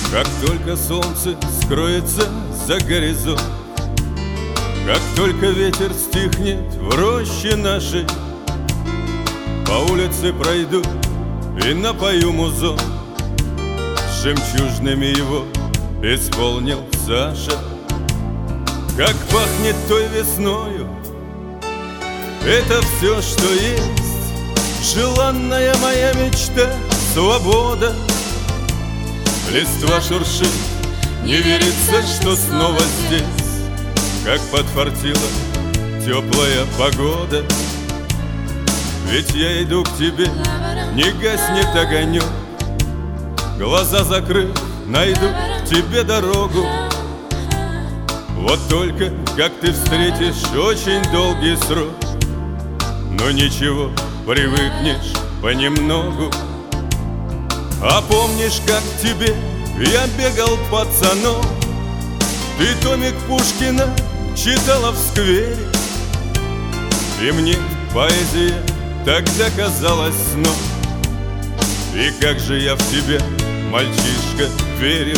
Как только солнце скроется за горизонт, как только ветер стихнет в роще нашей, по улице пройду и напою музон. С жемчужными его исполнил Саша. Как пахнет той весною, это все, что есть. Желанная моя мечта, свобода. Листва шуршит, не верится, что снова здесь. Как подфартила теплая погода. Ведь я иду к тебе, не гаснет огонек. Глаза закрыв, найду к тебе дорогу. Вот только, как ты встретишь очень долгий срок, но ничего, привыкнешь понемногу. А помнишь, как к тебе я бегал пацаном? Ты томик Пушкина читала в сквере, и мне поэзия тогда казалась сном. И как же я в тебя, мальчишка, верил.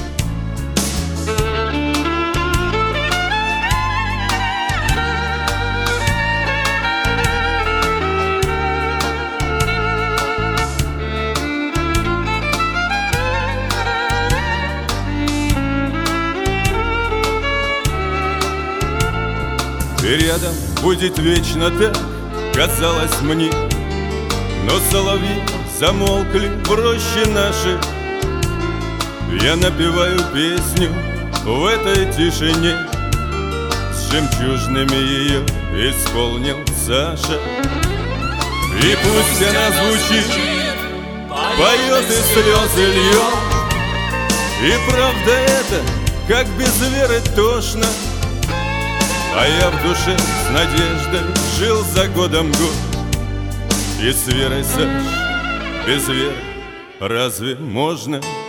И рядом будет вечно так, казалось мне. Но соловьи замолкли в роще нашей. Я напеваю песню в этой тишине. С жемчужными ее исполнил Саша. И пусть она звучит, поет и слезы льет. И правда это, как без веры тошно. А я в душе с надеждой жил за годом год. И с верой, Саш, без веры разве можно?